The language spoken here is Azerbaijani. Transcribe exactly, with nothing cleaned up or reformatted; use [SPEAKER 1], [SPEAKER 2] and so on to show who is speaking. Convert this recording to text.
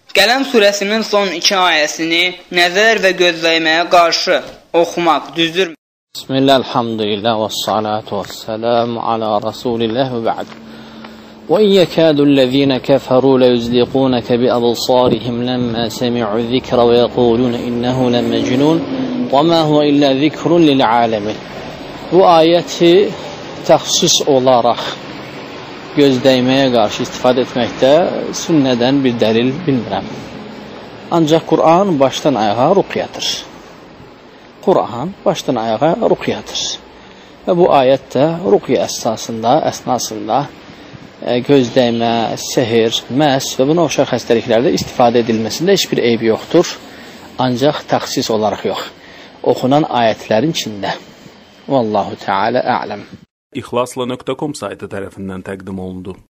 [SPEAKER 1] Qələm surəsinin son iki ayəsini nəzər və gözləməyə qarşı oxumaq düzdürmü?
[SPEAKER 2] Bismillah, elhamdülillah və salatu və selamu ala Rasulillah və ba'd. Və in yəkədu ləzīnə kəfəru ləyuzliqunəkə bi əbsarihim ləmmə səmi'u zikrə və yəqulunə innəhu ləmməcnun və mə huvə illə zikrun lil'aləmin. Bu ayəti təxsis olaraq gözdəyməyə qarşı istifadə etməkdə sünnədən bir dəlil bilmirəm. Ancaq Qur'an başdan ayağa ruqyadır. Qur'an başdan ayağa ruqyadır. Və bu ayət də ruqya əsasında, əsnasında e, gözdəymə, sehir, məs və buna oxşar xəstəliklərdə istifadə edilməsində heç bir eybi yoxdur. Ancaq təxsis olaraq yox. Oxunan ayətlərin içində. Vallahu Teala a'lem.
[SPEAKER 3] İxlasla nöqtə com saytı tərəfindən təqdim olundu.